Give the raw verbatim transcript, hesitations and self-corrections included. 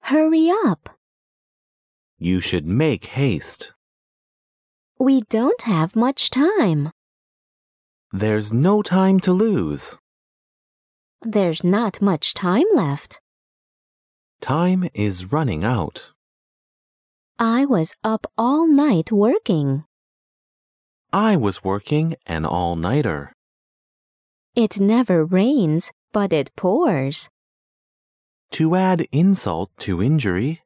Hurry up. You should make haste. We don't have much time. There's no time to lose. There's not much time left. Time is running out. I was up all night working. I was working an all-nighter. It never rains, but it pours. To add insult to injury,